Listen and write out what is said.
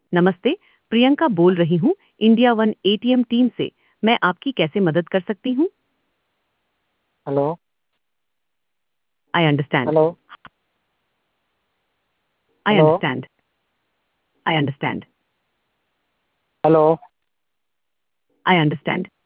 नमस्ते, प्रियंका बोल रही हूँ इंडिया वन एटीएम टीम से। मैं आपकी कैसे मदद कर सकती हूँ? Hello. I understand. Hello. I hello. Understand. I understand. Hello. I understand.